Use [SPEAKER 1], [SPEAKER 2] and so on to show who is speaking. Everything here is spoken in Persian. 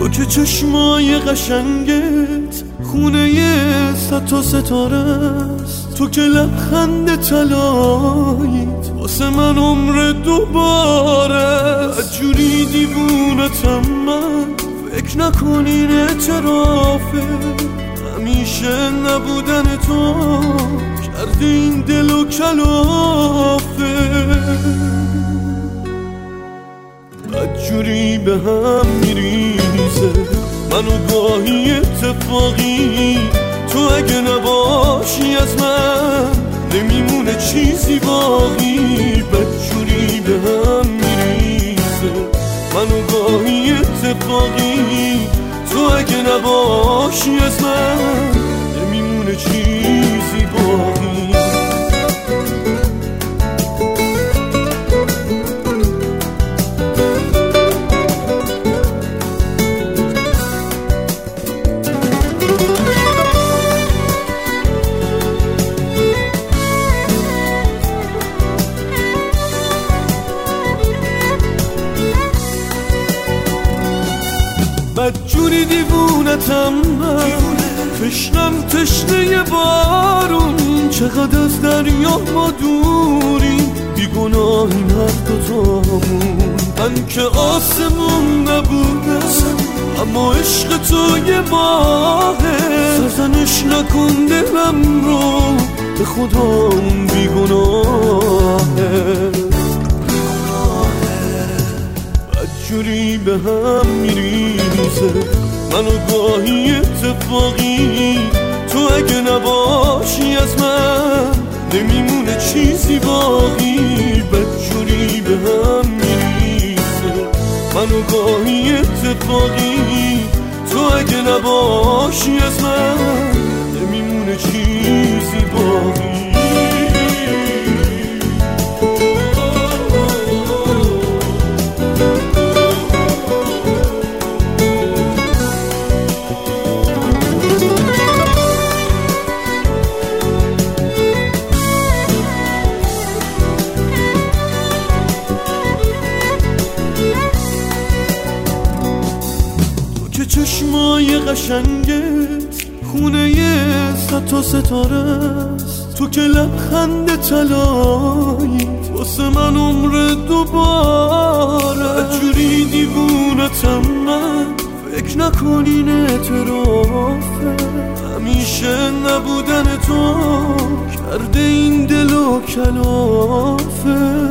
[SPEAKER 1] تو که چشمای قشنگت خونه صد تا ستاره است، تو که لبخند طلاییت واسه من عمر دوباره. جوری دیوونتم من فکر نکنین اعترافه، همیشه نبودن تو کرده این دل و کلافه. بدجوری به هم میریزه منو گاهی اتفاقی، تو اگه نباشی از من نمیمونه چیزی باقی. بدجوری به هم میریزه منو گاهی اتفاقی، تو اگه نباشی از من نمیمونه چیزی باقی. بدجوری دیوونتم من، تشنم تشنه بارون، چقدر از دریا ما دوریم، بیگناهیم هر دوتامون. من که آسمون نبودم اما عشق تو یه ماهه، سرزنش نکن دلم رو به خدا اون بیگناهه. بدجوری به هم میریزه منو گاهی اتفاقی، تو اگه نباشی از من نمیمونه چیزی باقی. بدجوری به هم میریزه منو گاهی اتفاقی، تو اگه نباشی از من نمیمونه چیزی باقی. چشمای قشنگت خونه صد تا ستاره است، تو که لبخند طلاییت واسه من عمر دوباره. جوری دیوونتم من فکر نکنین اعترافه، همیشه نبودن تو کرده این دل و کلافه.